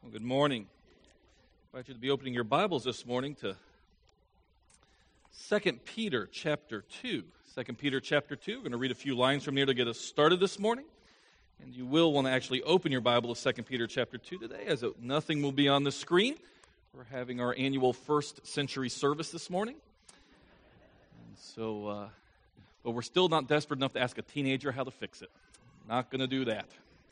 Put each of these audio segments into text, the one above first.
Well, good morning. I invite you to be opening your Bibles this morning to 2 Peter chapter 2. 2 Peter chapter 2. We're going to read a few lines from here to get us started this morning. And you will want to actually open your Bible to 2 Peter chapter 2 today, as nothing will be on the screen. We're having our annual first century service this morning. And so, but we're still not desperate enough to ask a teenager how to fix it. Not going to do that.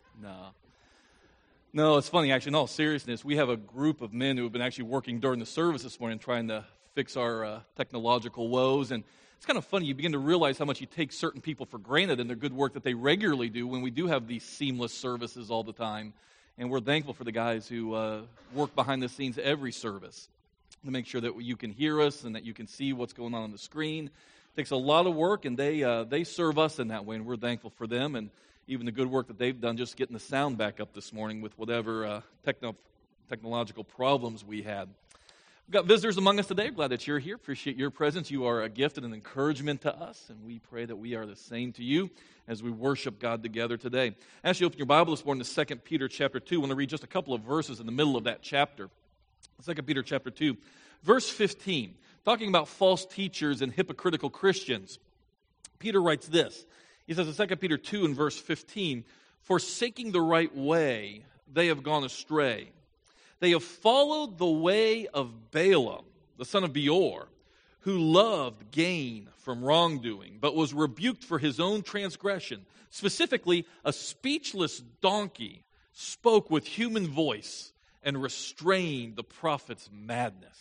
No, it's funny, actually. In all seriousness, we have a group of men who have been actually working during the service this morning trying to fix our technological woes. And it's kind of funny. You begin to realize how much you take certain people for granted and their good work that they regularly do when we do have these seamless services all the time. And we're thankful for the guys who work behind the scenes every service to make sure that you can hear us and that you can see what's going on the screen. It takes a lot of work, and they serve us in that way, and we're thankful for them. And even the good work that they've done just getting the sound back up this morning with whatever technological problems we had. We've got visitors among us today. Glad that you're here. Appreciate your presence. You are a gift and an encouragement to us, and we pray that we are the same to you as we worship God together today. As you open your Bible this morning to 2 Peter chapter 2, I want to read just a couple of verses in the middle of that chapter. 2 Peter chapter 2, verse 15, talking about false teachers and hypocritical Christians. Peter writes this. He says in 2 Peter 2 and verse 15, "Forsaking the right way, they have gone astray. They have followed the way of Balaam, the son of Beor, who loved gain from wrongdoing, but was rebuked for his own transgression. Specifically, a speechless donkey spoke with human voice and restrained the prophet's madness."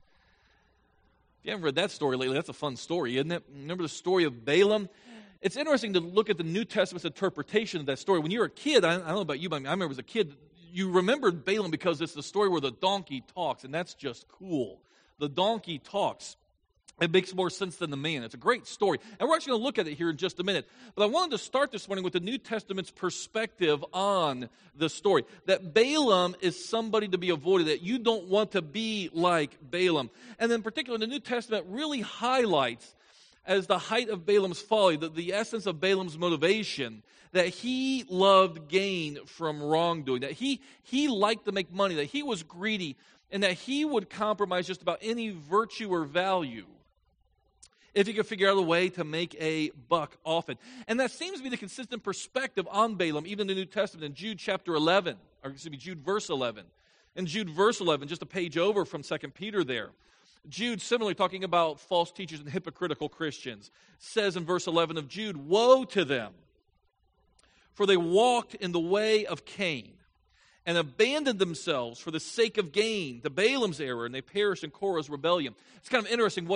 If you haven't read that story lately, that's a fun story, isn't it? Remember the story of Balaam? It's interesting to look at the New Testament's interpretation of that story. When you were a kid, I don't know about you, but I remember as a kid, you remembered Balaam because it's the story where the donkey talks, and that's just cool. The donkey talks. It makes more sense than the man. It's a great story. And we're actually going to look at it here in just a minute. But I wanted to start this morning with the New Testament's perspective on the story. That Balaam is somebody to be avoided, that you don't want to be like Balaam. And in particular, the New Testament really highlights as the height of Balaam's folly, the essence of Balaam's motivation, that he loved gain from wrongdoing, that he liked to make money, that he was greedy, and that he would compromise just about any virtue or value if he could figure out a way to make a buck off it. And that seems to be the consistent perspective on Balaam, even in the New Testament, in Jude chapter 11, or excuse me, Jude verse 11. In Jude verse 11, just a page over from 2 Peter there, Jude, similarly talking about false teachers and hypocritical Christians, says in verse 11 of Jude, "Woe to them, for they walked in the way of Cain, and abandoned themselves for the sake of gain to Balaam's error, and they perished in Korah's rebellion." It's kind of interesting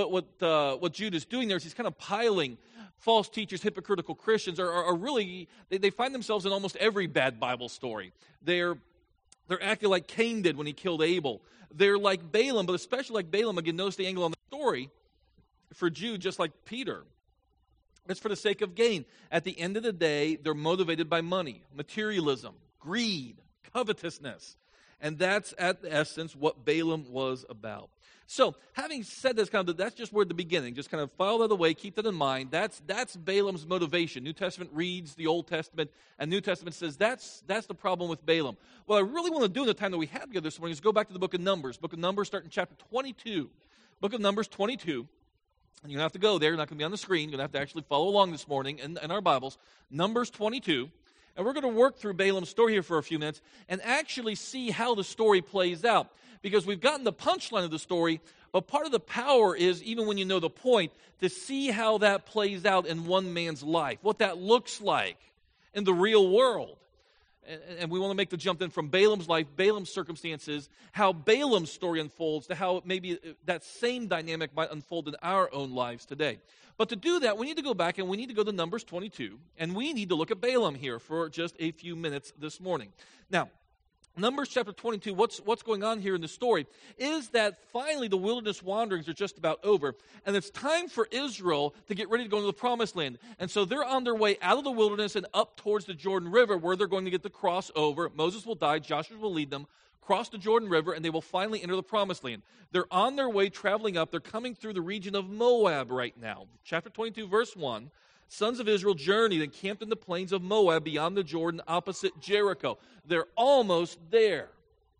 what Jude is doing there is he's kind of piling false teachers, hypocritical Christians are really, they find themselves in almost every bad Bible story. They're acting like Cain did when he killed Abel. They're like Balaam, but especially like Balaam. Again, notice the angle on the story for Jude, just like Peter. It's for the sake of gain. At the end of the day, they're motivated by money, materialism, greed, covetousness. And that's at the essence what Balaam was about. So, having said this, that's just where the beginning. Just kind of file that away, keep that in mind. That's Balaam's motivation. New Testament reads the Old Testament, and New Testament says that's the problem with Balaam. What I really want to do in the time that we have together this morning is go back to the book of Numbers. Book of Numbers, starting in chapter 22. Book of Numbers 22. And you don't have to go there. You're not going to be on the screen. You're going to have to actually follow along this morning in our Bibles. Numbers 22. And we're going to work through Balaam's story here for a few minutes and actually see how the story plays out. Because we've gotten the punchline of the story, but part of the power is, even when you know the point, to see how that plays out in one man's life, what that looks like in the real world. And we want to make the jump then from Balaam's life, Balaam's circumstances, how Balaam's story unfolds, to how maybe that same dynamic might unfold in our own lives today. But to do that, we need to go back and we need to go to Numbers 22, and we need to look at Balaam here for just a few minutes this morning. Now, Numbers chapter 22, what's going on here in the story is that finally the wilderness wanderings are just about over, and it's time for Israel to get ready to go into the promised land. And so they're on their way out of the wilderness and up towards the Jordan River, where they're going to get the cross over. Moses will die, Joshua will lead them, cross the Jordan River, and they will finally enter the promised land. They're on their way traveling up. They're coming through the region of Moab right now. Chapter 22, verse 1. Sons of Israel journeyed and camped in the plains of Moab beyond the Jordan opposite Jericho. They're almost there.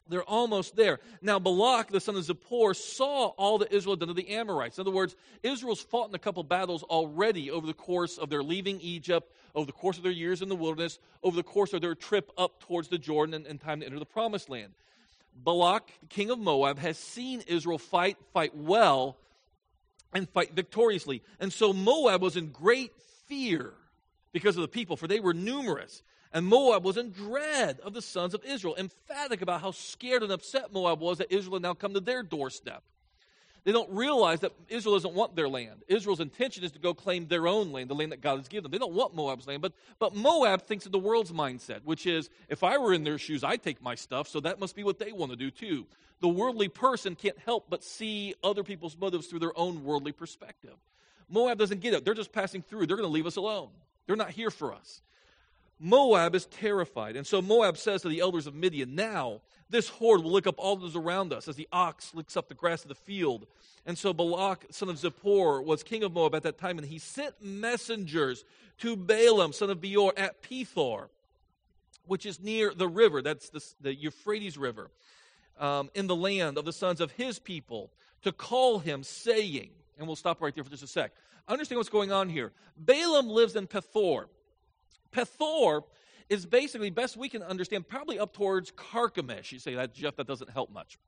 They're almost there. Now, Balak, the son of Zippor, saw all that Israel had done to the Amorites. In other words, Israel's fought in a couple battles already over the course of their leaving Egypt, over the course of their years in the wilderness, over the course of their trip up towards the Jordan and time to enter the Promised Land. Balak, the king of Moab, has seen Israel fight well, and fight victoriously. And so Moab was in great fear because of the people, for they were numerous. And Moab was in dread of the sons of Israel, emphatic about how scared and upset Moab was that Israel had now come to their doorstep. They don't realize that Israel doesn't want their land. Israel's intention is to go claim their own land, the land that God has given them. They don't want Moab's land, but Moab thinks of the world's mindset, which is, if I were in their shoes, I'd take my stuff, so that must be what they want to do too. The worldly person can't help but see other people's motives through their own worldly perspective. Moab doesn't get it. They're just passing through. They're going to leave us alone. They're not here for us. Moab is terrified. And so Moab says to the elders of Midian, now this horde will lick up all that is around us as the ox licks up the grass of the field. And so Balak, son of Zippor, was king of Moab at that time, and he sent messengers to Balaam, son of Beor, at Pethor, which is near the river, that's the Euphrates River, in the land of the sons of his people, to call him, saying, and we'll stop right there for just a sec. Understand what's going on here. Balaam lives in Pethor. Pethor is basically, best we can understand, probably up towards Carchemish. You say, that, Jeff, that doesn't help much.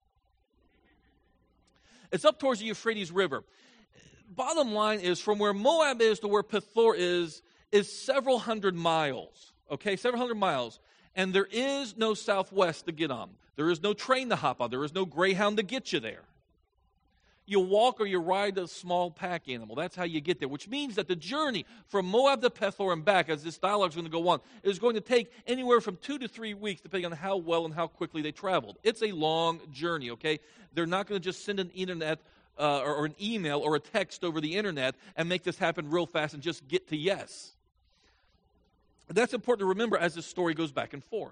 It's up towards the Euphrates River. Bottom line is, from where Moab is to where Pethor is several hundred miles. Okay, several hundred miles. And there is no southwest to get on. There is no train to hop on. There is no Greyhound to get you there. You walk or you ride a small pack animal. That's how you get there, which means that the journey from Moab to Pethor and back, as this dialogue is going to go on, is going to take anywhere from 2 to 3 weeks, depending on how well and how quickly they traveled. It's a long journey, okay? They're not going to just send an internet or an email or a text over the internet and make this happen real fast and just get to yes. That's important to remember as this story goes back and forth.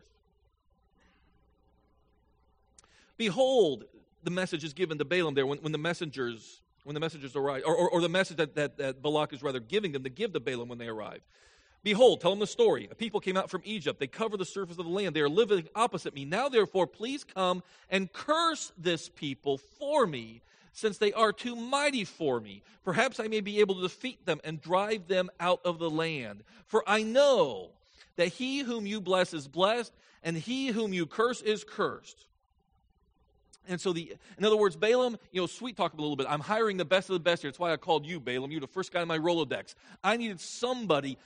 Behold, the message is given to Balaam there when the messengers arrive, or the message that Balak is rather giving them to give to Balaam when they arrive. Behold, tell them the story. A people came out from Egypt. They cover the surface of the land. They are living opposite me. Now, therefore, please come and curse this people for me, since they are too mighty for me. Perhaps I may be able to defeat them and drive them out of the land. For I know that he whom you bless is blessed, and he whom you curse is cursed. And so, in other words, Balaam, sweet talk him a little bit. I'm hiring the best of the best here. That's why I called you, Balaam. You're the first guy in my Rolodex. I needed somebody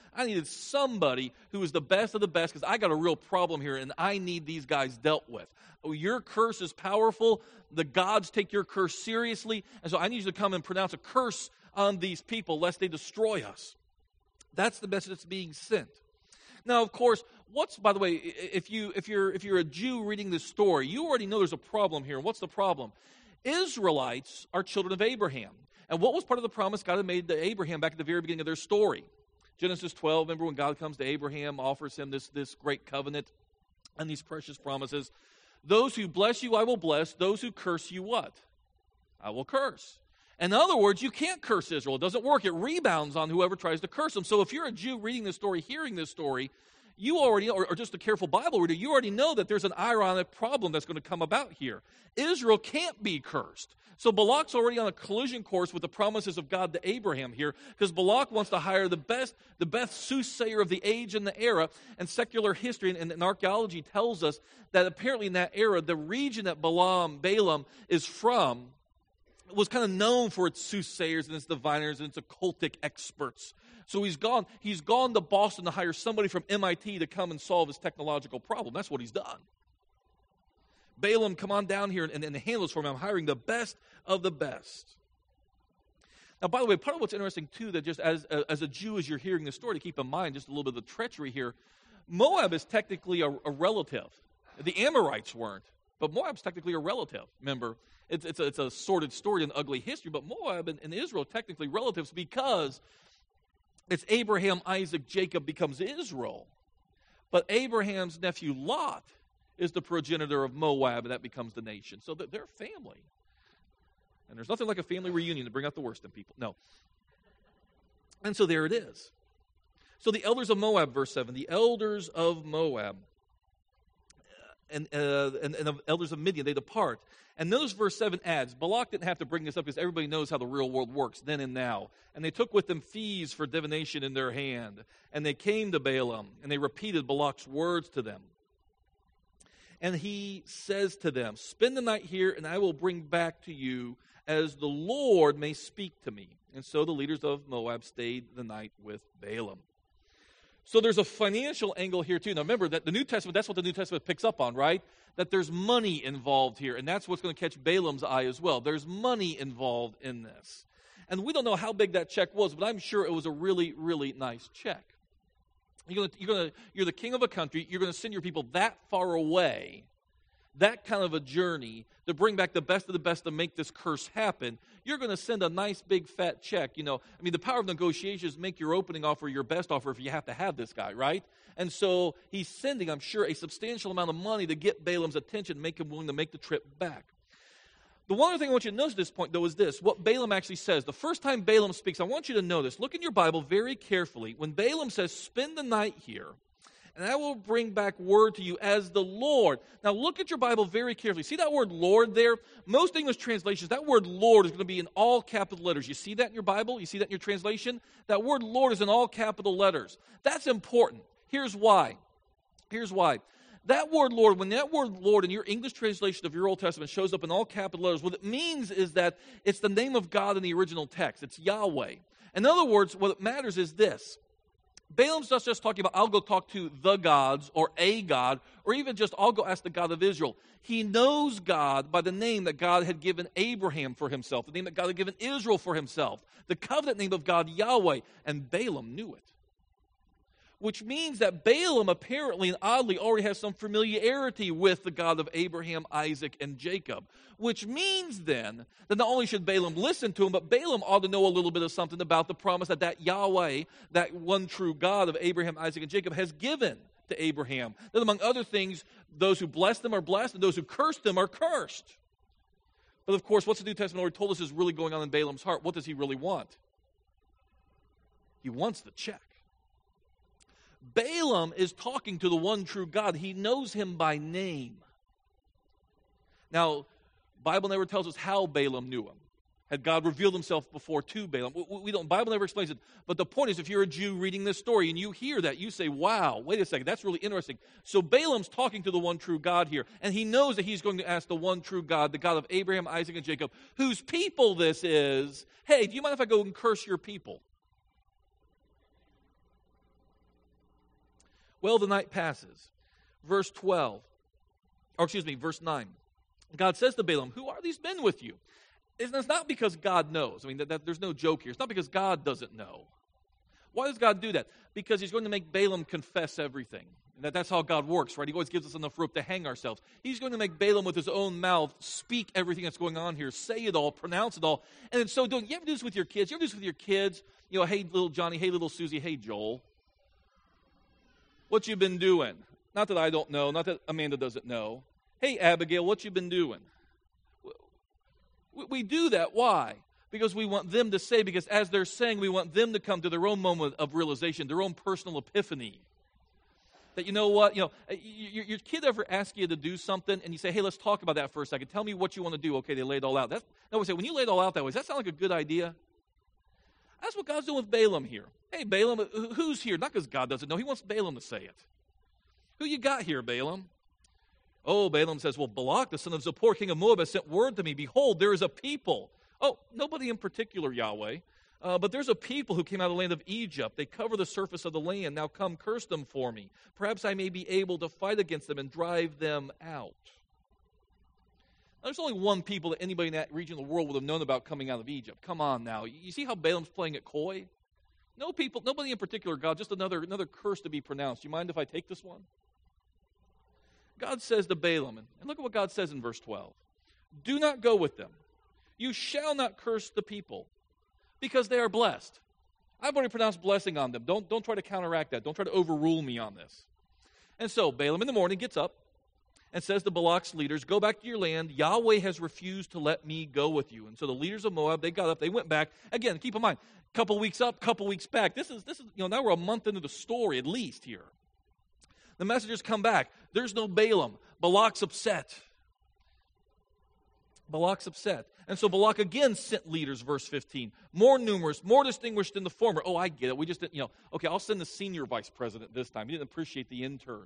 who was the best of the best, because I got a real problem here, and I need these guys dealt with. Oh, your curse is powerful. The gods take your curse seriously. And so I need you to come and pronounce a curse on these people, lest they destroy us. That's the message that's being sent. Now, of course, by the way, if you're a Jew reading this story, you already know there's a problem here. What's the problem? Israelites are children of Abraham. And what was part of the promise God had made to Abraham back at the very beginning of their story? Genesis 12, remember when God comes to Abraham, offers him this great covenant and these precious promises. Those who bless you, I will bless. Those who curse you, what? I will curse. In other words, you can't curse Israel. It doesn't work. It rebounds on whoever tries to curse them. So if you're a Jew reading this story, hearing this story, you already, or just a careful Bible reader, you already know that there's an ironic problem that's going to come about here. Israel can't be cursed. So Balak's already on a collision course with the promises of God to Abraham here, because Balak wants to hire the best soothsayer of the age and the era. And secular history and archaeology tells us that apparently in that era, the region that Balaam is from was kind of known for its soothsayers and its diviners and its occultic experts. So he's gone to Boston to hire somebody from MIT to come and solve his technological problem. That's what he's done. Balaam, come on down here and handle this for me. I'm hiring the best of the best. Now, by the way, part of what's interesting, too, that just as a Jew, as you're hearing this story, to keep in mind just a little bit of the treachery here, Moab is technically a relative. The Amorites weren't, but Moab's technically a relative. Remember, it's a sordid story and ugly history, but Moab and Israel are technically relatives because it's Abraham, Isaac, Jacob becomes Israel. But Abraham's nephew Lot is the progenitor of Moab, and that becomes the nation. So they're family. And there's nothing like a family reunion to bring out the worst in people. No. And so there it is. So the elders of Moab, verse 7, the elders of Moab. and the elders of Midian, they depart. And notice verse 7 adds, Balak didn't have to bring this up because everybody knows how the real world works then and now. And they took with them fees for divination in their hand. And they came to Balaam, and they repeated Balak's words to them. And he says to them, spend the night here, and I will bring back to you as the Lord may speak to me. And so the leaders of Moab stayed the night with Balaam. So there's a financial angle here too. Now remember that the New Testament, that's what the New Testament picks up on, right? That there's money involved here, and that's what's going to catch Balaam's eye as well. There's money involved in this. And we don't know how big that check was, but I'm sure it was a really, really nice check. You're the king of a country, you're going to send your people that far away, that kind of a journey, to bring back the best of the best to make this curse happen. You're going to send a nice big fat check. The power of negotiation is make your opening offer your best offer if you have to have this guy, right? And so he's sending, I'm sure, a substantial amount of money to get Balaam's attention, make him willing to make the trip back. The one other thing I want you to notice at this point, though, is this, what Balaam actually says. The first time Balaam speaks, I want you to notice, look in your Bible very carefully. When Balaam says, spend the night here, and I will bring back word to you as the Lord. Now look at your Bible very carefully. See that word Lord there? Most English translations, that word Lord is going to be in all capital letters. You see that in your Bible? You see that in your translation? That word Lord is in all capital letters. That's important. Here's why. That word Lord, when that word Lord in your English translation of your Old Testament shows up in all capital letters, what it means is that it's the name of God in the original text. It's Yahweh. In other words, what matters is this. Balaam's not just talking about, I'll go talk to the gods or a God, or even just, I'll go ask the God of Israel. He knows God by the name that God had given Abraham for himself, the name that God had given Israel for himself, the covenant name of God, Yahweh, and Balaam knew it. Which means that Balaam apparently and oddly already has some familiarity with the God of Abraham, Isaac, and Jacob. Which means then that not only should Balaam listen to him, but Balaam ought to know a little bit of something about the promise that Yahweh, that one true God of Abraham, Isaac, and Jacob, has given to Abraham. That among other things, those who bless them are blessed, and those who curse them are cursed. But of course, what's the New Testament already told us is really going on in Balaam's heart? What does he really want? He wants the check. Balaam is talking to the one true God. He knows him by name. Now, Bible never tells us how Balaam knew him. Had God revealed himself before to Balaam? Bible never explains it. But the point is, if you're a Jew reading this story and you hear that, you say, wow, wait a second, that's really interesting. So Balaam's talking to the one true God here, and he knows that he's going to ask the one true God, the God of Abraham, Isaac, and Jacob, whose people this is, hey, do you mind if I go and curse your people? Well, the night passes. Verse 9. God says to Balaam, who are these men with you? It's not because God knows. There's no joke here. It's not because God doesn't know. Why does God do that? Because he's going to make Balaam confess everything. And that's how God works, right? He always gives us enough rope to hang ourselves. He's going to make Balaam with his own mouth speak everything that's going on here, say it all, pronounce it all. And in so doing, you ever do this with your kids? Hey, little Johnny, hey, little Susie, hey, Joel. What you been doing? Not that I don't know, not that Amanda doesn't know. Hey, Abigail, what you been doing? We do that. Why? Because we want them to say, because as they're saying, we want them to come to their own moment of realization, their own personal epiphany. That you know what, your kid ever asks you to do something, and you say, hey, let's talk about that for a second. Tell me what you want to do. Okay, they lay it all out. We say, when you lay it all out that way, does that sound like a good idea? That's what God's doing with Balaam here. Hey, Balaam, who's here? Not because God doesn't know. He wants Balaam to say it. Who you got here, Balaam? Oh, Balaam says, well, Balak, the son of Zippor, king of Moab, has sent word to me. Behold, there is a people. Oh, nobody in particular, Yahweh. But there's a people who came out of the land of Egypt. They cover the surface of the land. Now come, curse them for me. Perhaps I may be able to fight against them and drive them out. Now, there's only one people that anybody in that region of the world would have known about coming out of Egypt. Come on now. You see how Balaam's playing it coy? No people, nobody in particular, God, just another curse to be pronounced. Do you mind if I take this one? God says to Balaam, and look at what God says in verse 12. Do not go with them. You shall not curse the people, because they are blessed. I've already pronounced blessing on them. Don't try to counteract that. Don't try to overrule me on this. And so Balaam in the morning gets up and says to Balak's leaders, go back to your land. Yahweh has refused to let me go with you. And so the leaders of Moab, they got up, they went back. Again, keep in mind, couple weeks up, couple weeks back. This is now we're a month into the story at least here. The messengers come back. There's no Balaam. Balak's upset. Balak's upset. And so Balak again sent leaders, verse 15. More numerous, more distinguished than the former. Oh, I get it. We just didn't, okay, I'll send the senior vice president this time. He didn't appreciate the intern.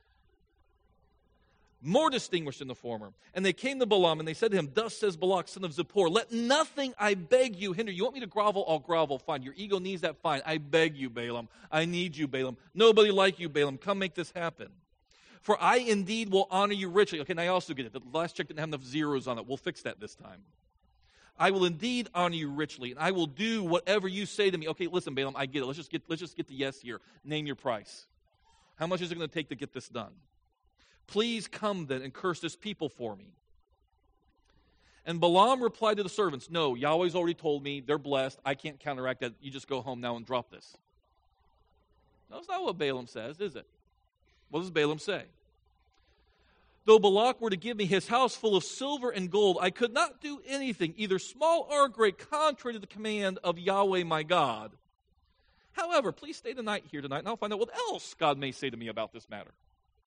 More distinguished than the former. And they came to Balaam, and they said to him, thus says Balak, son of Zippor, let nothing, I beg you, hinder. You want me to grovel? I'll grovel. Fine. Your ego needs that? Fine. I beg you, Balaam. I need you, Balaam. Nobody like you, Balaam. Come make this happen. For I indeed will honor you richly. Okay, and I also get it. The last check didn't have enough zeros on it. We'll fix that this time. I will indeed honor you richly, and I will do whatever you say to me. Okay, listen, Balaam, I get it. Let's just get the yes here. Name your price. How much is it going to take to get this done? Please come then and curse this people for me. And Balaam replied to the servants, no, Yahweh's already told me. They're blessed. I can't counteract that. You just go home now and drop this. No, that's not what Balaam says, is it? What does Balaam say? Though Balak were to give me his house full of silver and gold, I could not do anything, either small or great, contrary to the command of Yahweh my God. However, please stay the night here tonight, and I'll find out what else God may say to me about this matter.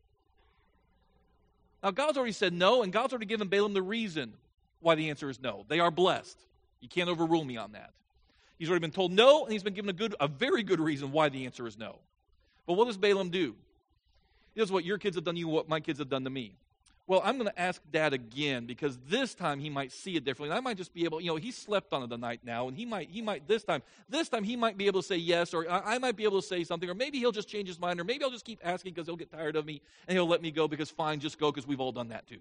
Now, God's already said no, and God's already given Balaam the reason why the answer is no. They are blessed. You can't overrule me on that. He's already been told no, and he's been given a very good reason why the answer is no. But what does Balaam do? He does what your kids have done to you, what my kids have done to me. Well, I'm going to ask Dad again, because this time he might see it differently. And I might just be able, he slept on it the night now, and he might this time he might be able to say yes, or I might be able to say something, or maybe he'll just change his mind, or maybe I'll just keep asking because he'll get tired of me, and he'll let me go because fine, just go, because we've all done that too.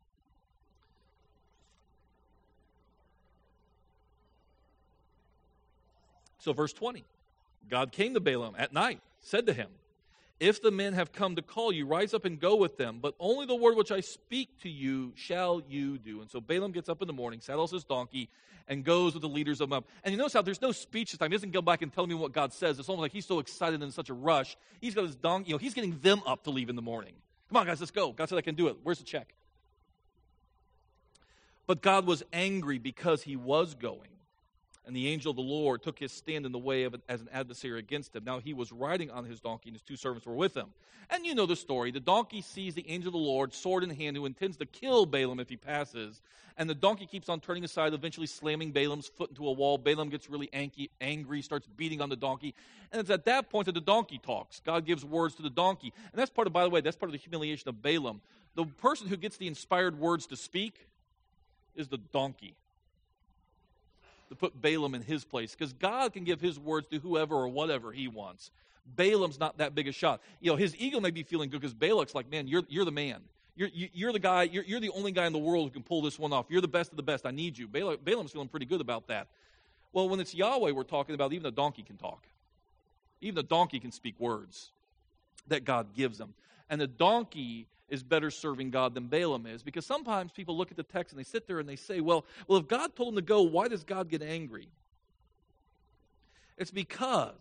So verse 20, God came to Balaam at night, said to him, if the men have come to call you, rise up and go with them, but only the word which I speak to you shall you do. And so Balaam gets up in the morning, saddles his donkey, and goes with the leaders of Moab. And you notice how there's no speech this time. He doesn't go back and tell me what God says. It's almost like he's so excited and in such a rush. He's got his donkey, he's getting them up to leave in the morning. Come on, guys, let's go. God said I can do it. Where's the check? But God was angry because he was going. And the angel of the Lord took his stand in the way as an adversary against him. Now he was riding on his donkey, and his two servants were with him. And you know the story. The donkey sees the angel of the Lord, sword in hand, who intends to kill Balaam if he passes. And the donkey keeps on turning aside, eventually slamming Balaam's foot into a wall. Balaam gets really angry, starts beating on the donkey. And it's at that point that the donkey talks. God gives words to the donkey. And that's part of, by the way, that's part of the humiliation of Balaam. The person who gets the inspired words to speak is the donkey. To put Balaam in his place, because God can give his words to whoever or whatever he wants. Balaam's not that big a shot. His ego may be feeling good because Balak's like, man, you're the man. You're the guy. You're the only guy in the world who can pull this one off. You're the best of the best. I need you. Balaam's feeling pretty good about that. Well, when it's Yahweh we're talking about, even a donkey can talk. Even a donkey can speak words that God gives them. And the donkey is better serving God than Balaam is, because sometimes people look at the text and they sit there and they say, well, if God told him to go, why does God get angry? It's because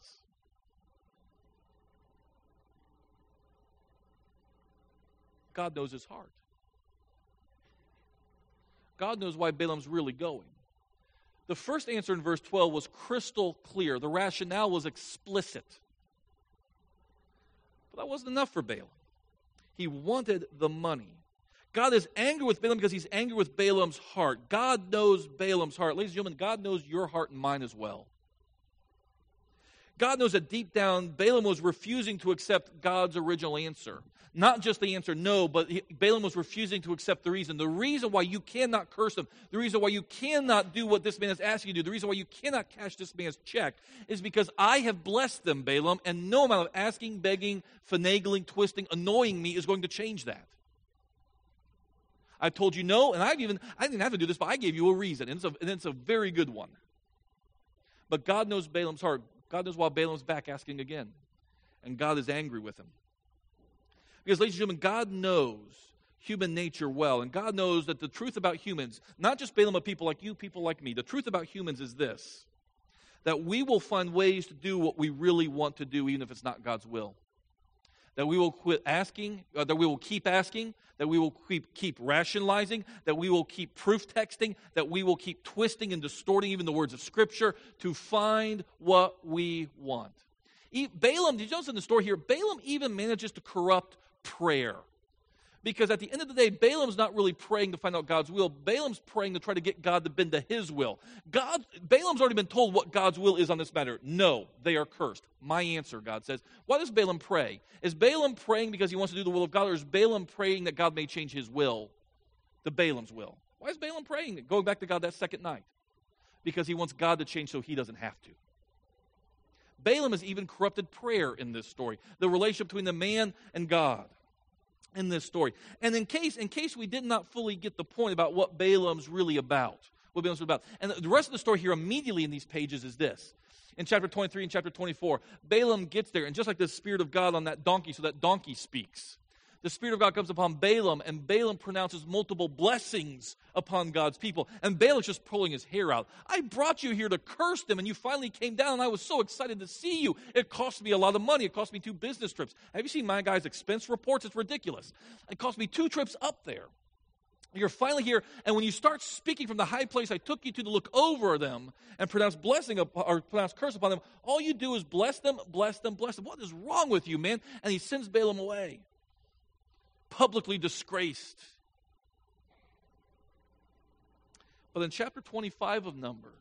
God knows his heart. God knows why Balaam's really going. The first answer in verse 12 was crystal clear. The rationale was explicit. But that wasn't enough for Balaam. He wanted the money. God is angry with Balaam because he's angry with Balaam's heart. God knows Balaam's heart. Ladies and gentlemen, God knows your heart and mine as well. God knows that deep down, Balaam was refusing to accept God's original answer. Not just the answer no, but Balaam was refusing to accept the reason. The reason why you cannot curse him, the reason why you cannot do what this man is asking you to do, the reason why you cannot cash this man's check is because I have blessed them, Balaam, and no amount of asking, begging, finagling, twisting, annoying me is going to change that. I told you no, and I didn't have to do this, but I gave you a reason, and it's a very good one. But God knows Balaam's heart. God knows why Balaam's back asking again. And God is angry with him. Because, ladies and gentlemen, God knows human nature well. And God knows that the truth about humans, not just Balaam, but people like you, people like me, the truth about humans is this: that we will find ways to do what we really want to do, even if it's not God's will. That we will quit asking, that we will keep asking, that we will keep rationalizing, that we will keep proof texting, that we will keep twisting and distorting even the words of Scripture to find what we want. Balaam, did you notice in the story here, Balaam even manages to corrupt prayer. Because at the end of the day, Balaam's not really praying to find out God's will. Balaam's praying to try to get God to bend to his will. Balaam's already been told what God's will is on this matter. No, they are cursed. My answer, God says. Why does Balaam pray? Is Balaam praying because he wants to do the will of God, or is Balaam praying that God may change his will to Balaam's will? Why is Balaam praying? Going back to God that second night. Because he wants God to change so he doesn't have to. Balaam has even corrupted prayer in this story. The relationship between the man and God in this story. And in case we did not fully get the point about what Balaam's really about, and the rest of the story here immediately in these pages is this. In chapter 23 and chapter 24, Balaam gets there, and just like the Spirit of God on that donkey, so that donkey speaks. The Spirit of God comes upon Balaam, and Balaam pronounces multiple blessings upon God's people. And Balaam's just pulling his hair out. I brought you here to curse them, and you finally came down, and I was so excited to see you. It cost me a lot of money. It cost me 2 business trips. Have you seen my guy's expense reports? It's ridiculous. It cost me 2 trips up there. You're finally here, and when you start speaking from the high place I took you to look over them and pronounce blessing or pronounce curse upon them, all you do is bless them, bless them, bless them. What is wrong with you, man? And he sends Balaam away. Publicly disgraced. But in chapter 25 of Numbers,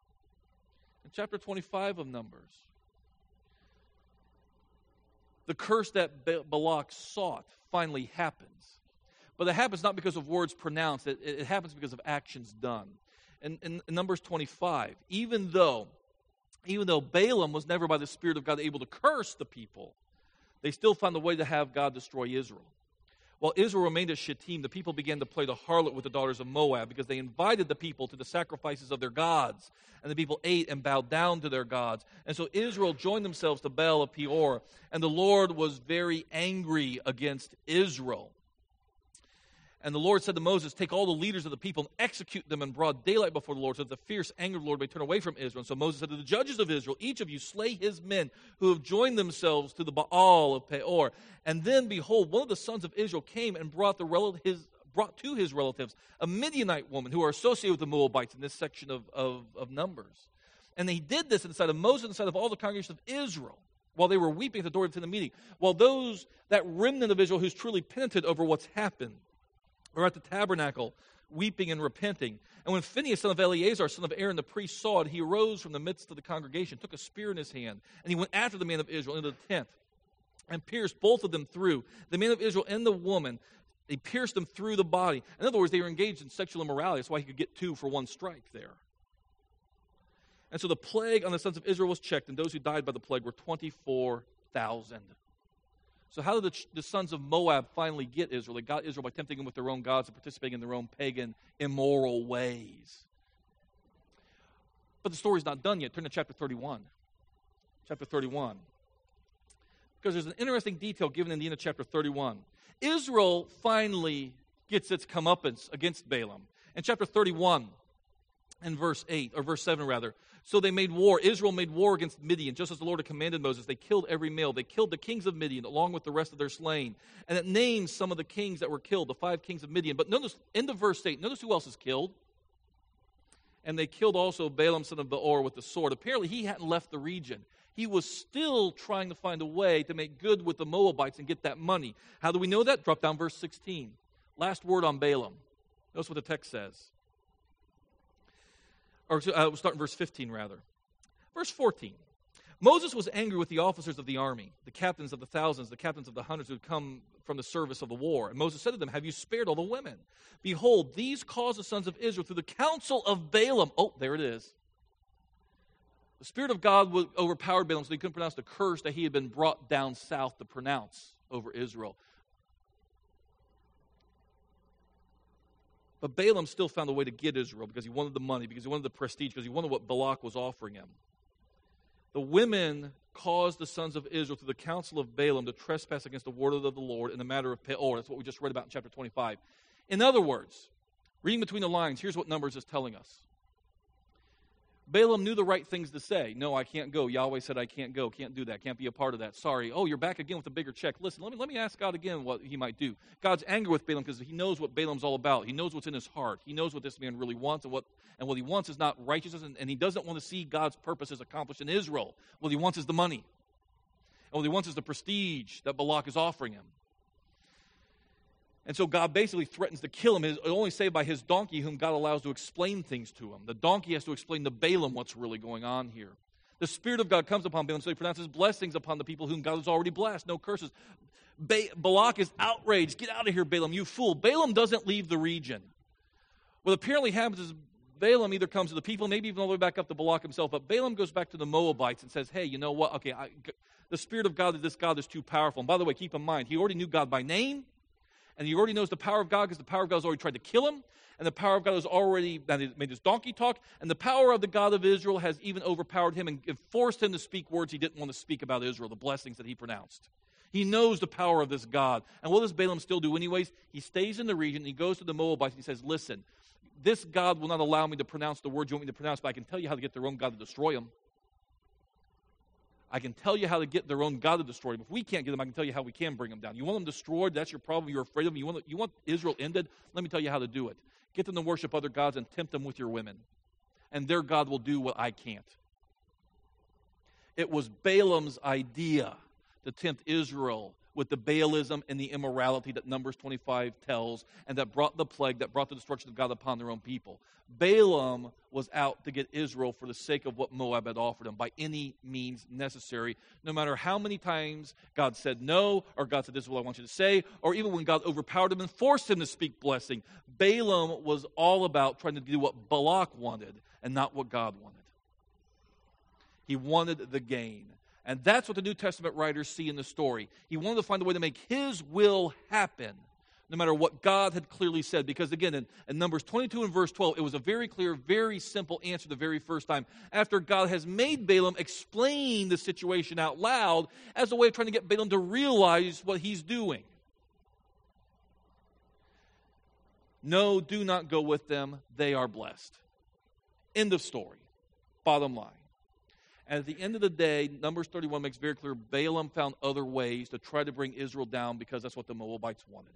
the curse that Balak sought finally happens. But it happens not because of words pronounced, it happens because of actions done. In Numbers 25, even though Balaam was never by the Spirit of God able to curse the people, they still found a way to have God destroy Israel. While Israel remained at Shittim, the people began to play the harlot with the daughters of Moab because they invited the people to the sacrifices of their gods. And the people ate and bowed down to their gods. And so Israel joined themselves to Baal of Peor. And the Lord was very angry against Israel. And the Lord said to Moses, take all the leaders of the people and execute them in broad daylight before the Lord, so that the fierce anger of the Lord may turn away from Israel. And so Moses said to the judges of Israel, each of you slay his men who have joined themselves to the Baal of Peor. And then, behold, one of the sons of Israel came and brought to his relatives a Midianite woman who are associated with the Moabites in this section of Numbers. And he did this in the sight of Moses and in the sight of all the congregation of Israel, while they were weeping at the door of the meeting. While that remnant of Israel who's truly penitent over what's happened, or at the tabernacle, weeping and repenting. And when Phinehas, son of Eleazar, son of Aaron the priest, saw it, he arose from the midst of the congregation, took a spear in his hand, and he went after the man of Israel into the tent, and pierced both of them through, the man of Israel and the woman. He pierced them through the body. In other words, they were engaged in sexual immorality. That's why he could get 2 for 1 strike there. And so the plague on the sons of Israel was checked, and those who died by the plague were 24,000. So how did the sons of Moab finally get Israel? They got Israel by tempting them with their own gods and participating in their own pagan, immoral ways. But the story's not done yet. Turn to chapter 31. Chapter 31. Because there's an interesting detail given in the end of chapter 31. Israel finally gets its comeuppance against Balaam. In chapter 31, in verse 8, or verse 7 rather, so they made war. Israel made war against Midian, just as the Lord had commanded Moses. They killed every male. They killed the kings of Midian, along with the rest of their slain. And it names some of the kings that were killed, the 5 kings of Midian. But notice, end of verse 8, notice who else is killed. And they killed also Balaam, son of Beor, with the sword. Apparently, he hadn't left the region. He was still trying to find a way to make good with the Moabites and get that money. How do we know that? Drop down verse 16. Last word on Balaam. Notice what the text says. Or we'll start in verse 15, rather. Verse 14. Moses was angry with the officers of the army, the captains of the thousands, the captains of the hundreds who had come from the service of the war. And Moses said to them, have you spared all the women? Behold, these caused the sons of Israel through the counsel of Balaam. Oh, there it is. The Spirit of God overpowered Balaam so he couldn't pronounce the curse that he had been brought down south to pronounce over Israel. But Balaam still found a way to get Israel because he wanted the money, because he wanted the prestige, because he wanted what Balak was offering him. The women caused the sons of Israel through the counsel of Balaam to trespass against the word of the Lord in the matter of Peor. That's what we just read about in chapter 25. In other words, reading between the lines, here's what Numbers is telling us. Balaam knew the right things to say. No, I can't go. Yahweh said I can't go. Can't do that. Can't be a part of that. Sorry. Oh, you're back again with a bigger check. Listen, let me ask God again what he might do. God's angry with Balaam because he knows what Balaam's all about. He knows what's in his heart. He knows what this man really wants, and what he wants is not righteousness, and he doesn't want to see God's purposes accomplished in Israel. What he wants is the money. And what he wants is the prestige that Balak is offering him. And so God basically threatens to kill him. He's only saved by his donkey, whom God allows to explain things to him. The donkey has to explain to Balaam what's really going on here. The Spirit of God comes upon Balaam, so he pronounces blessings upon the people whom God has already blessed. No curses. Balak is outraged. Get out of here, Balaam, you fool. Balaam doesn't leave the region. What apparently happens is Balaam either comes to the people, maybe even all the way back up to Balak himself, but Balaam goes back to the Moabites and says, hey, you know what? Okay, the Spirit of God, this God is too powerful. And by the way, keep in mind, he already knew God by name. And he already knows the power of God because the power of God has already tried to kill him. And the power of God has already made his donkey talk. And the power of the God of Israel has even overpowered him and forced him to speak words he didn't want to speak about Israel, the blessings that he pronounced. He knows the power of this God. And what does Balaam still do anyways? He stays in the region. And he goes to the Moabites and he says, listen, this God will not allow me to pronounce the words you want me to pronounce, but I can tell you how to get their own God to destroy them. I can tell you how to get their own God to destroy them. If we can't get them, I can tell you how we can bring them down. You want them destroyed? That's your problem. You're afraid of them. You want Israel ended? Let me tell you how to do it. Get them to worship other gods and tempt them with your women. And their God will do what I can't. It was Balaam's idea to tempt Israel with the Baalism and the immorality that Numbers 25 tells, and that brought the plague, that brought the destruction of God upon their own people. Balaam was out to get Israel for the sake of what Moab had offered him by any means necessary, no matter how many times God said no, or God said, this is what I want you to say, or even when God overpowered him and forced him to speak blessing. Balaam was all about trying to do what Balak wanted and not what God wanted. He wanted the gain. And that's what the New Testament writers see in the story. He wanted to find a way to make his will happen, no matter what God had clearly said. Because again, in Numbers 22 and verse 12, it was a very clear, very simple answer the very first time. After God has made Balaam explain the situation out loud as a way of trying to get Balaam to realize what he's doing. No, do not go with them. They are blessed. End of story. Bottom line. And at the end of the day, Numbers 31 makes very clear, Balaam found other ways to try to bring Israel down because that's what the Moabites wanted.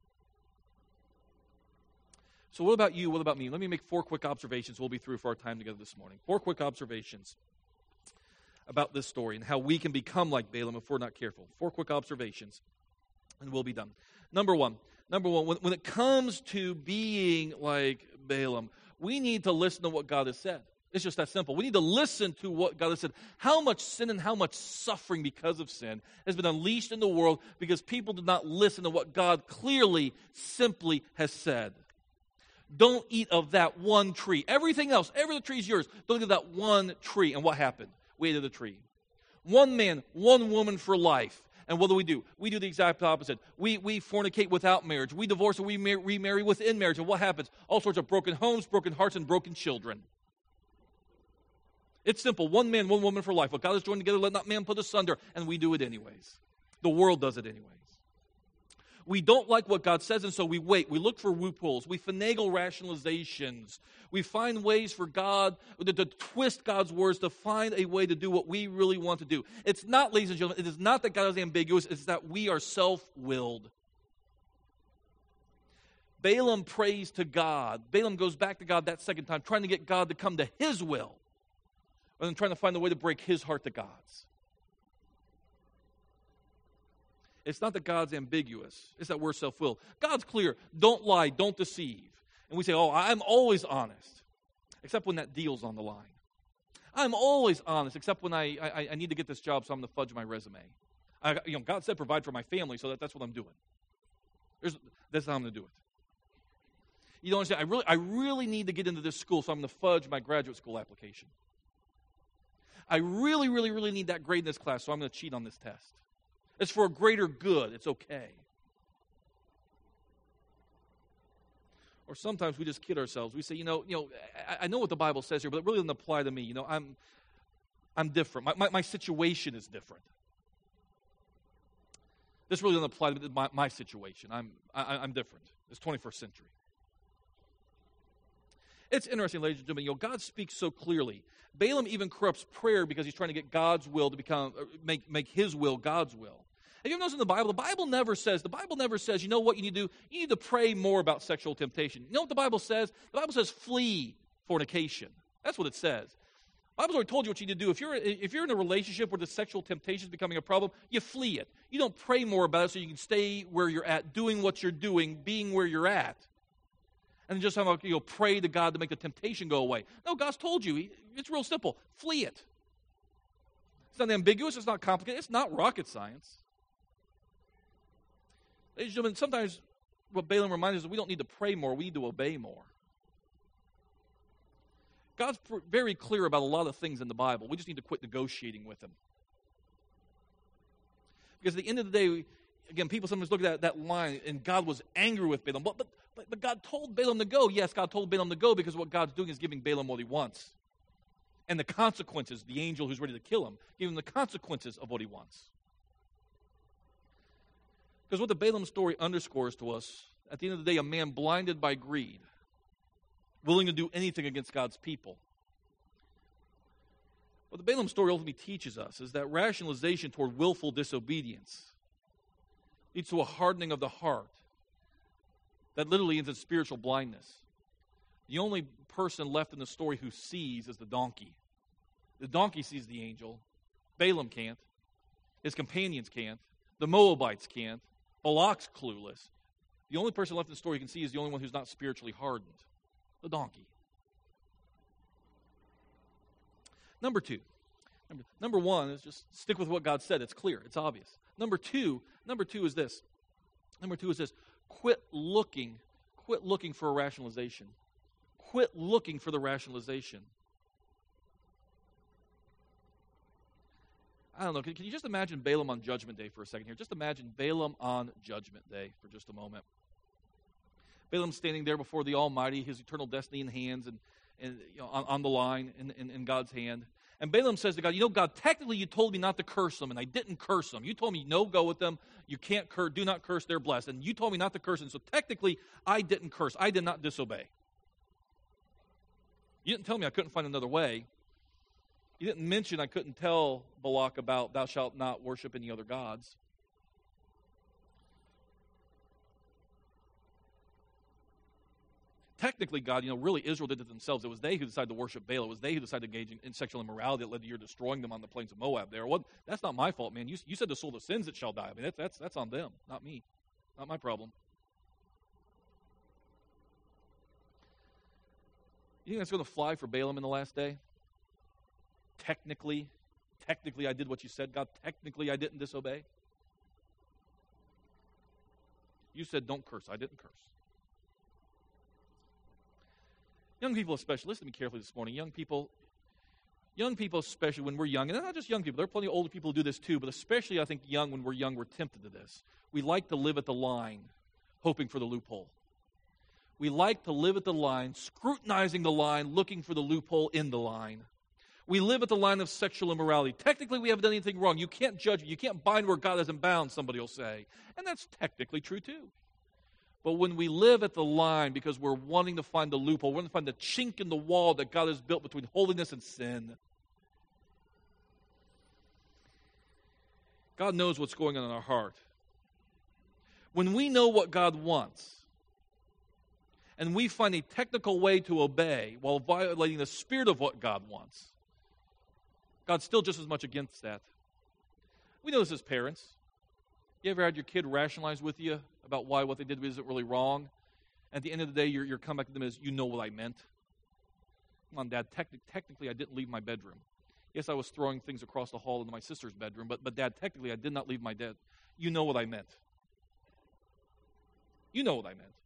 So what about you? What about me? Let me make 4 quick observations. We'll be through for our time together this morning. 4 quick observations about this story and how we can become like Balaam if we're not careful. 4 quick observations, and we'll be done. Number one, when it comes to being like Balaam, we need to listen to what God has said. It's just that simple. We need to listen to what God has said. How much sin and how much suffering because of sin has been unleashed in the world because people did not listen to what God clearly, simply has said. Don't eat of that one tree. Everything else, every tree is yours. Don't eat of that one tree. And what happened? We ate of the tree. One man, one woman for life. And what do? We do the exact opposite. We fornicate without marriage. We divorce and we remarry within marriage. And what happens? All sorts of broken homes, broken hearts, and broken children. It's simple. One man, one woman for life. What God has joined together, let not man put asunder. And we do it anyways. The world does it anyways. We don't like what God says, and so we wait. We look for loopholes. We finagle rationalizations. We find ways for God to twist God's words to find a way to do what we really want to do. It's not, ladies and gentlemen, it is not that God is ambiguous. It's that we are self-willed. Balaam prays to God. Balaam goes back to God that second time, trying to get God to come to his will, rather than trying to find a way to break his heart to God's. It's not that God's ambiguous. It's that we're self-willed. God's clear. Don't lie. Don't deceive. And we say, oh, I'm always honest, except when that deal's on the line. I'm always honest, except when I need to get this job, so I'm going to fudge my resume. God said provide for my family, so that's what I'm doing. That's how I'm going to do it. You don't understand? I really need to get into this school, so I'm going to fudge my graduate school application. I really, really, really need that grade in this class, so I'm going to cheat on this test. It's for a greater good. It's okay. Or sometimes we just kid ourselves. We say, I know what the Bible says here, but it really doesn't apply to me. I'm different. My situation is different. This really doesn't apply to my situation. I'm different. It's 21st century. It's interesting, ladies and gentlemen. God speaks so clearly. Balaam even corrupts prayer because he's trying to get God's will to make his will God's will. Have you ever noticed in the Bible never says, you know what you need to do? You need to pray more about sexual temptation. You know what the Bible says? The Bible says flee fornication. That's what it says. Bible's already told you what you need to do. If you're in a relationship where the sexual temptation is becoming a problem, you flee it. You don't pray more about it so you can stay where you're at, doing what you're doing, being where you're at. And just have pray to God to make the temptation go away. No, God's told you. It's real simple. Flee it. It's not ambiguous. It's not complicated. It's not rocket science. Ladies and gentlemen, sometimes what Balaam reminds us is we don't need to pray more. We need to obey more. God's very clear about a lot of things in the Bible. We just need to quit negotiating with him. Because at the end of the day, again, people sometimes look at that line, and God was angry with Balaam. But God told Balaam to go. Yes, God told Balaam to go because what God's doing is giving Balaam what he wants. And the consequences, the angel who's ready to kill him, give him the consequences of what he wants. Because what the Balaam story underscores to us, at the end of the day, a man blinded by greed, willing to do anything against God's people. What the Balaam story ultimately teaches us is that rationalization toward willful disobedience leads to a hardening of the heart that literally ends in spiritual blindness. The only person left in the story who sees is the donkey. The donkey sees the angel. Balaam can't. His companions can't. The Moabites can't. Balak's clueless. The only person left in the story who can see is the only one who's not spiritually hardened. The donkey. Number two. Number one is just stick with what God said. It's clear. It's obvious. Number two is this. Quit looking for a rationalization. Quit looking for the rationalization. I don't know. Can you just imagine Balaam on Judgment Day for a second here? Just imagine Balaam on Judgment Day for just a moment. Balaam's standing there before the Almighty, his eternal destiny in hands and on the line in God's hand. And Balaam says to God, God, technically you told me not to curse them, and I didn't curse them. You told me no, go with them. You can't curse, do not curse, they're blessed. And you told me not to curse them, so technically I didn't curse. I did not disobey. You didn't tell me I couldn't find another way. You didn't mention I couldn't tell Balak about thou shalt not worship any other gods. Technically, God, really Israel did it themselves. It was they who decided to worship Baal. It was they who decided to engage in sexual immorality that led to your destroying them on the plains of Moab there. Well, that's not my fault, man. You said the soul of sins that shall die. I mean, that's on them, not me. Not my problem. You think that's going to fly for Balaam in the last day? Technically, I did what you said, God. Technically, I didn't disobey. You said don't curse. I didn't curse. Young people especially, listen to me carefully this morning. Young people especially when we're young, and not just young people, there are plenty of older people who do this too, but especially I think when we're young, we're tempted to this. We like to live at the line, hoping for the loophole. We like to live at the line, scrutinizing the line, looking for the loophole in the line. We live at the line of sexual immorality. Technically, we haven't done anything wrong. You can't judge me. You can't bind where God hasn't bound, somebody will say. And that's technically true too. But when we live at the line because we're wanting to find the loophole, we're wanting to find the chink in the wall that God has built between holiness and sin, God knows what's going on in our heart. When we know what God wants, and we find a technical way to obey while violating the spirit of what God wants, God's still just as much against that. We know this as parents. You ever had your kid rationalize with you about why what they did isn't really wrong? At the end of the day, your comeback to them is, you know what I meant. Come on, Dad, technically I didn't leave my bedroom. Yes, I was throwing things across the hall into my sister's bedroom, but Dad, technically I did not leave my bed. You know what I meant. You know what I meant.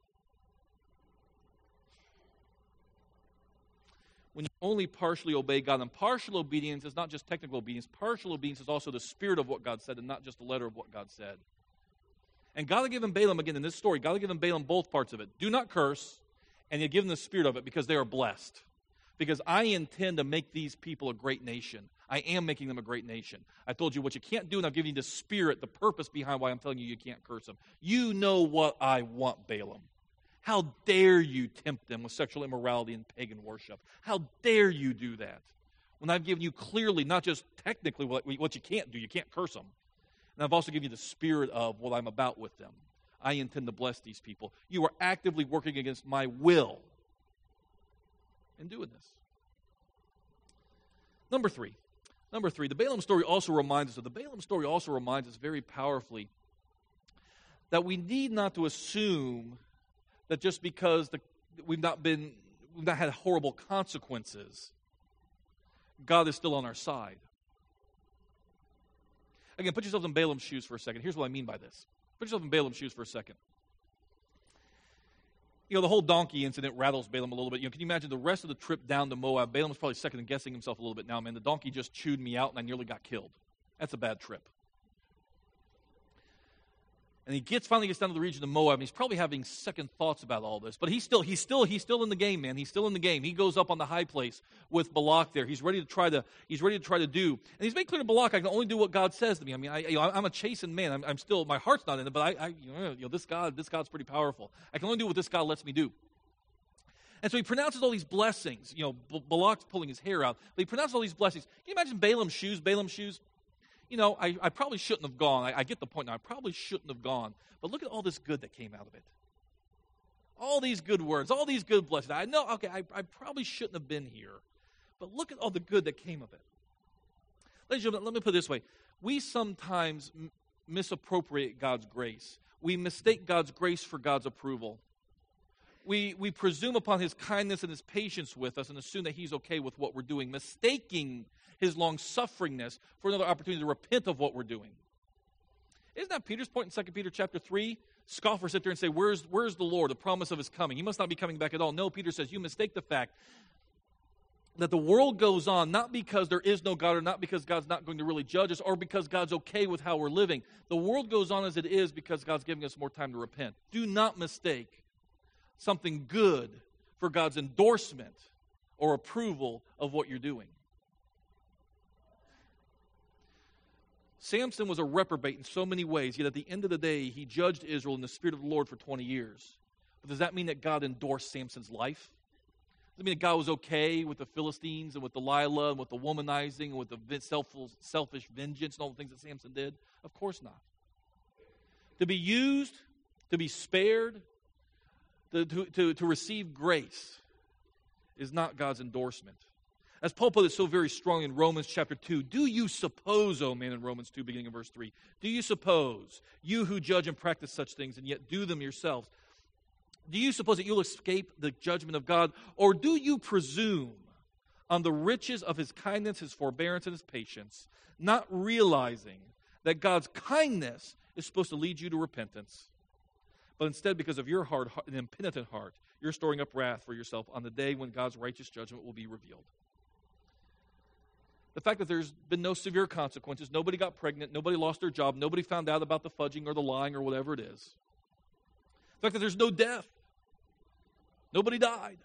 When you only partially obey God, and partial obedience is not just technical obedience, partial obedience is also the spirit of what God said and not just the letter of what God said. And God had given Balaam, again in this story, God had given Balaam both parts of it. Do not curse, and He had given the spirit of it because they are blessed. Because I intend to make these people a great nation. I am making them a great nation. I told you what you can't do, and I've given you the spirit, the purpose behind why I'm telling you can't curse them. You know what I want, Balaam. How dare you tempt them with sexual immorality and pagan worship? How dare you do that? When I've given you clearly, not just technically what you can't do, you can't curse them. And I've also given you the spirit of what I'm about with them. I intend to bless these people. You are actively working against my will in doing this. Number three, the Balaam story also reminds us very powerfully that we need not to assume that just because we've not had horrible consequences, God is still on our side. Again, put yourself in Balaam's shoes for a second. Here's what I mean by this. Put yourself in Balaam's shoes for a second. The whole donkey incident rattles Balaam a little bit. Can you imagine the rest of the trip down to Moab? Balaam's probably second-guessing himself a little bit now. Man, the donkey just chewed me out and I nearly got killed. That's a bad trip. And he finally gets down to the region of Moab, and he's probably having second thoughts about all this. But he's still in the game, man. He's still in the game. He goes up on the high place with Balak there. He's ready to try to do. And he's made clear to Balak, I can only do what God says to me. I mean, I'm a chastened man. I'm still, my heart's not in it, but this God's pretty powerful. I can only do what this God lets me do. And so he pronounces all these blessings. Balak's pulling his hair out, but he pronounces all these blessings. Can you imagine Balaam's shoes? I probably shouldn't have gone. I get the point now. I probably shouldn't have gone. But look at all this good that came out of it. All these good words, all these good blessings. I know, okay, I probably shouldn't have been here. But look at all the good that came of it. Ladies and gentlemen, let me put it this way. We sometimes misappropriate God's grace. We mistake God's grace for God's approval. We presume upon his kindness and his patience with us and assume that he's okay with what we're doing, mistaking his long-sufferingness for another opportunity to repent of what we're doing. Isn't that Peter's point in 2 Peter chapter 3? Scoffers sit there and say, where's the Lord, the promise of his coming? He must not be coming back at all. No, Peter says, you mistake the fact that the world goes on not because there is no God or not because God's not going to really judge us or because God's okay with how we're living. The world goes on as it is because God's giving us more time to repent. Do not mistake something good for God's endorsement or approval of what you're doing. Samson was a reprobate in so many ways, yet at the end of the day, he judged Israel in the Spirit of the Lord for 20 years. But does that mean that God endorsed Samson's life? Does it mean that God was okay with the Philistines and with Delilah and with the womanizing and with the selfish vengeance and all the things that Samson did? Of course not. To be used, to be spared, to receive grace is not God's endorsement. As Paul put it so very strongly in Romans chapter 2, do you suppose, O man, in Romans 2, beginning in verse 3, do you suppose, you who judge and practice such things and yet do them yourselves, do you suppose that you'll escape the judgment of God? Or do you presume on the riches of his kindness, his forbearance, and his patience, not realizing that God's kindness is supposed to lead you to repentance? But instead, because of your hard and impenitent heart, you're storing up wrath for yourself on the day when God's righteous judgment will be revealed. The fact that there's been no severe consequences, nobody got pregnant, nobody lost their job, nobody found out about the fudging or the lying or whatever it is. The fact that there's no death, nobody died,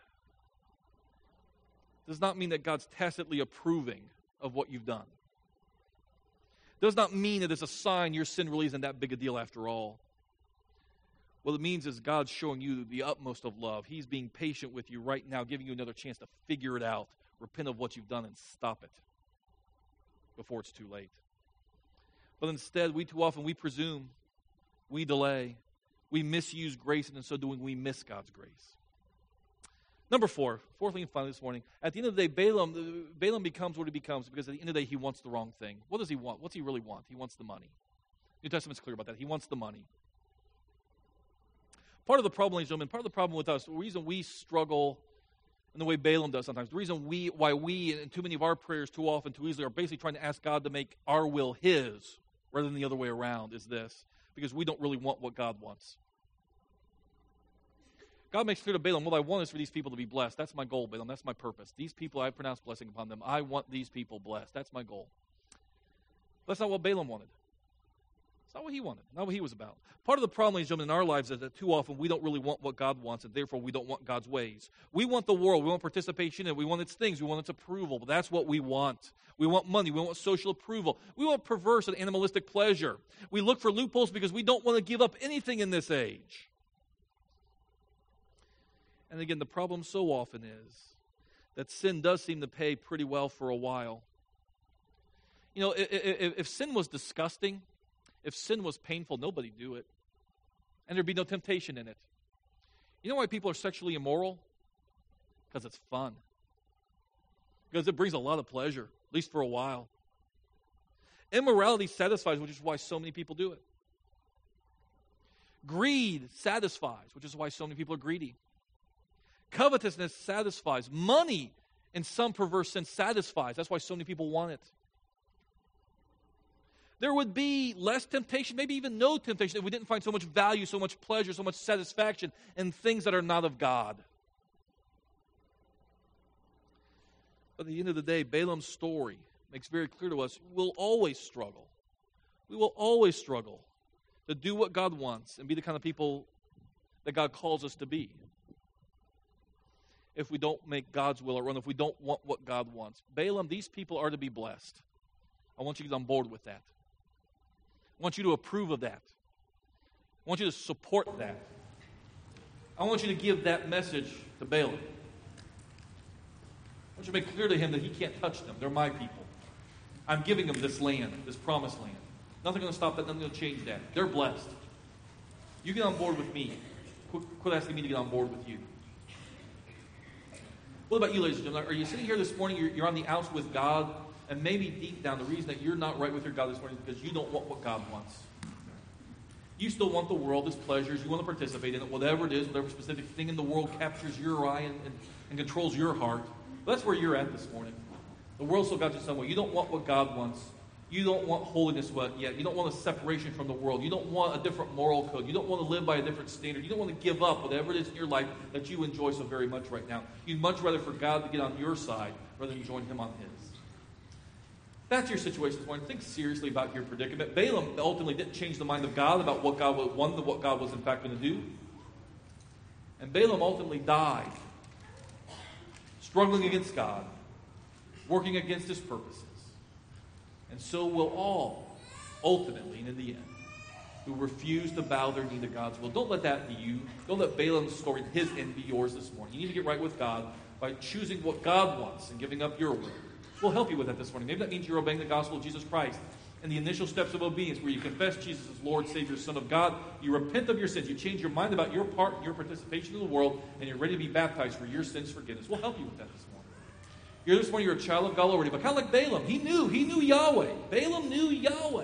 does not mean that God's tacitly approving of what you've done. Does not mean that it's a sign your sin really isn't that big a deal after all. What it means is God's showing you the utmost of love. He's being patient with you right now, giving you another chance to figure it out, repent of what you've done, and stop it before it's too late. But instead, we too often, we presume, we delay, we misuse grace, and in so doing, we miss God's grace. Number fourthly and finally this morning, at the end of the day, Balaam becomes what he becomes because at the end of the day, he wants the wrong thing. What does he want? What's he really want? He wants the money. New Testament's clear about that. He wants the money. Part of the problem, ladies and gentlemen, part of the problem with us, the reason we struggle in the way Balaam does sometimes, the reason why we, in too many of our prayers too often, too easily, are basically trying to ask God to make our will his rather than the other way around is this, because we don't really want what God wants. God makes clear to Balaam, what I want is for these people to be blessed. That's my goal, Balaam. That's my purpose. These people, I pronounce blessing upon them. I want these people blessed. That's my goal. But that's not what Balaam wanted. It's not what he wanted, not what he was about. Part of the problem, ladies and gentlemen, in our lives is that too often we don't really want what God wants, and therefore we don't want God's ways. We want the world. We want participation in it. We want its things. We want its approval. But that's what we want. We want money. We want social approval. We want perverse and animalistic pleasure. We look for loopholes because we don't want to give up anything in this age. And again, the problem so often is that sin does seem to pay pretty well for a while. You know, if sin was disgusting, if sin was painful, nobody'd do it. And there'd be no temptation in it. You know why people are sexually immoral? Because it's fun. Because it brings a lot of pleasure. at least for a while. Immorality satisfies, which is why so many people do it. Greed satisfies, which is why so many people are greedy. Covetousness satisfies. Money, in some perverse sense, satisfies. That's why so many people want it. There would be less temptation, maybe even no temptation, if we didn't find so much value, so much pleasure, so much satisfaction in things that are not of God. But at the end of the day, Balaam's story makes very clear to us, we'll always struggle. We will always struggle to do what God wants and be the kind of people that God calls us to be. If we don't make God's will our own, if we don't want what God wants. Balaam, these people are to be blessed. I want you to get on board with that. I want you to approve of that. I want you to support that. I want you to give that message to Balaam. I want you to make clear to him that he can't touch them. They're my people. I'm giving them this land, this promised land. Nothing's going to stop that. Nothing's going to change that. They're blessed. You get on board with me. Quit asking me to get on board with you. What about you, ladies and gentlemen? Are you sitting here this morning, you're on the outs with God, and maybe deep down the reason that you're not right with your God this morning is because you don't want what God wants. You still want the world, its pleasures. You want to participate in it, whatever it is, whatever specific thing in the world captures your eye and controls your heart. But that's where you're at this morning. The world still got you somewhere. You don't want what God wants. You don't want holiness yet. You don't want a separation from the world. You don't want a different moral code. You don't want to live by a different standard. You don't want to give up whatever it is in your life that you enjoy so very much right now. You'd much rather for God to get on your side rather than join him on his. If that's your situation this morning, think seriously about your predicament. Balaam ultimately didn't change the mind of God about what God wanted, what God was in fact going to do. And Balaam ultimately died struggling against God, working against his purposes. And so will all, ultimately and in the end, who refuse to bow their knee to God's will. Don't let that be you. Don't let Balaam's story, his end, be yours this morning. You need to get right with God by choosing what God wants and giving up your will. We'll help you with that this morning. Maybe that means you're obeying the gospel of Jesus Christ. And the initial steps of obedience, where you confess Jesus as Lord, Savior, Son of God, you repent of your sins, you change your mind about your part and your participation in the world, and you're ready to be baptized for your sins forgiveness. We'll help you with that this morning. You're this morning, you're a child of God already, but kind of like Balaam, he knew Yahweh. Balaam knew Yahweh.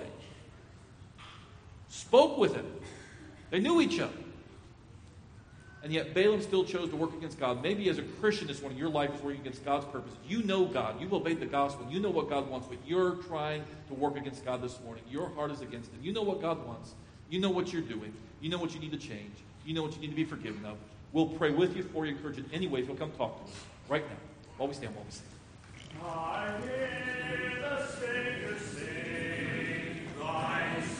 Spoke with him. They knew each other. And yet Balaam still chose to work against God. Maybe as a Christian this morning, your life is working against God's purpose. You know God. You've obeyed the gospel. You know what God wants, but you're trying to work against God this morning. Your heart is against him. You know what God wants. You know what you're doing. You know what you need to change. You know what you need to be forgiven of. We'll pray with you, for you, encourage you anyway if you'll come talk to us right now. While we stand, while we sing. I hear the Savior sing, thy